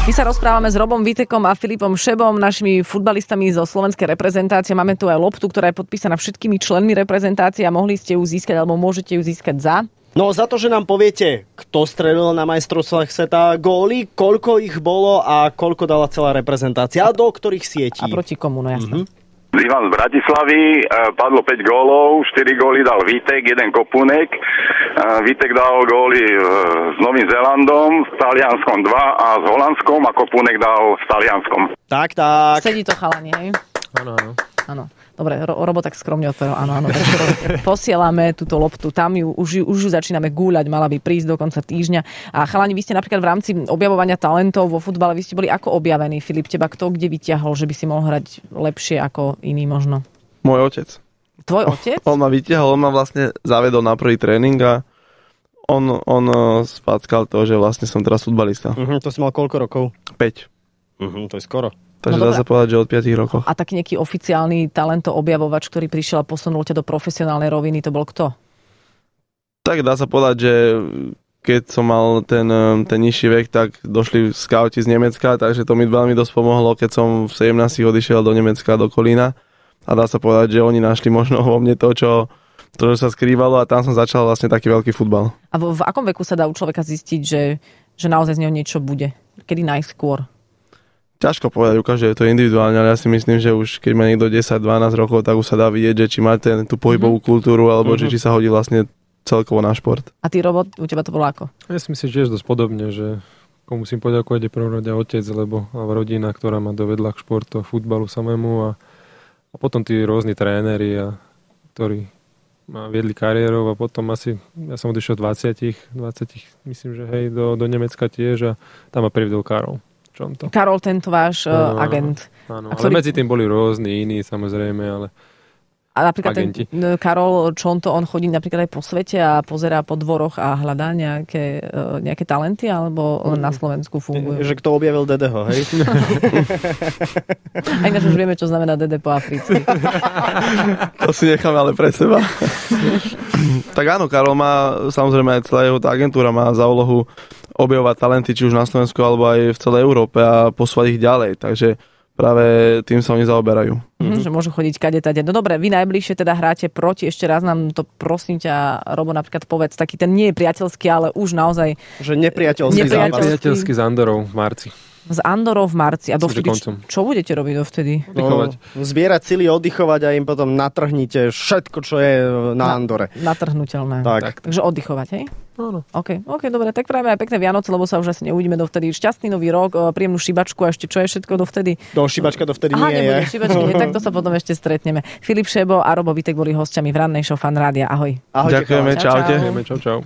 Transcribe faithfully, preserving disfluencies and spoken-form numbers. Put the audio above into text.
My sa rozprávame s Robom Vitekom a Filipom Šebom, našimi futbalistami zo slovenskej reprezentácie. Máme tu aj loptu, ktorá je podpísaná všetkými členmi reprezentácie a mohli ste ju získať, alebo môžete ju získať za... No za to, že nám poviete, kto strelil na majstrovstvách sveta góly, koľko ich bolo a koľko dala celá reprezentácia a do ktorých sietí. A proti komu, no jasné. Mm-hmm. Ivan z Bratislavy, padlo päť gólov, štyri góly dal Vítek, jeden Kopunek. Vítek dal góly s Novým Zélandom, s Talianskom dva a s Holandskom a Kopunek dal s Talianskom. Tak, tak. Sedí to chalani, hej? Áno, áno. Áno. Dobre, Ro- Robo tak skromne odpovedal, áno, áno. Posielame túto loptu, tam ju, už, už ju začíname gúľať, mala by prísť do konca týždňa. A chalani, vy ste napríklad v rámci objavovania talentov vo futbale, vy ste boli ako objavení, Filip, teba kto kde vyťahol, že by si mohol hrať lepšie ako iný možno? Môj otec. Tvoj otec? On ma vyťahol, on ma vlastne zavedol na prvý tréning a on, on spackal to, že vlastne som teraz futbalista. Uh-huh, to si mal koľko rokov? päť. Uh-huh, to je skoro. Takže no dá sa povedať, že od piatich rokov. A taký nejaký oficiálny talento objavovač, ktorý prišiel a posunul ťa do profesionálnej roviny, to bol kto? Tak dá sa povedať, že keď som mal ten, ten nižší vek, tak došli skauti z Nemecka, takže to mi veľmi dosť pomohlo, keď som v sedemnástich odišiel do Nemecka, do Kolína. A dá sa povedať, že oni našli možno vo mne to, čo, to, čo sa skrývalo a tam som začal vlastne taký veľký futbal. A v, v akom veku sa dá u človeka zistiť, že, že naozaj z neho niečo bude? Kedy najskôr? Ťažko povedať, ukáže, je to individuálne, ale ja si myslím, že už keď má niekto desať dvanásť rokov, tak už sa dá vidieť, že či má ten, tú pohybovú mm-hmm. kultúru, alebo mm-hmm. že či sa hodí vlastne celkovo na šport. A ty, Robo, u teba to bolo ako? Ja si myslím, že tiež dosť podobne, že komu musím poďakovať je prvom rade otec, lebo rodina, ktorá ma dovedla k športu, futbalu samému a, a potom tí rôzni tréneri, a, ktorí ma viedli kariérou a potom asi, ja som odišiel dvadsať, dvadsať, myslím, že hej, do, do Nemecka tiež a tam ma priviedol Karol. Čonto. Karol, tento váš uh, agent. Áno, ktorý... ale medzi tým boli rôzni iní, samozrejme, ale a napríklad agenti. Ten Karol Čonto, on chodí napríklad aj po svete a pozerá po dvoroch a hľadá nejaké, uh, nejaké talenty, alebo len na Slovensku fungujú? Že kto objavil Dedeho, hej? A ináč už vieme, čo znamená Dede po africky. To si necháme ale pre seba. Tak áno, Karol má, samozrejme aj celá jeho tá agentúra má za úlohu objavovať talenty, či už na Slovensku, alebo aj v celej Európe a posúvať ich ďalej. Takže práve tým sa oni zaoberajú. Mm-hmm. Že môžu chodiť kade tade. No dobre, vy najbližšie teda hráte proti, ešte raz nám to prosím ťa, Robo, napríklad povedz, taký ten nie je priateľský, ale už naozaj... Že nepriateľský zápas. Nepriateľský s Andorou v marci. S Andorou v marci. A dovtedy, čo, čo budete robiť dovtedy? Oddychovať. No, zbierať sily, oddychovať a im potom natrhnite všetko, čo je na Andore. Na, natrhnutelné. Tak. tak. Takže oddychovať, hej? Áno. OK, OK, dobre, tak prajeme aj pekné Vianoce, lebo sa už asi neuvidíme dovtedy. Šťastný nový rok, príjemnú šibačku a ešte čo je všetko dovtedy? Do šibačka dovtedy Aha, nie nebude, je. Šibačky nie, tak to sa potom ešte stretneme. Filip Šebo a Robo Vitek boli hosťami v rannej show Fan Rádia. Ahoj. Ahojte, ďakujeme, čaute. Čau, čau.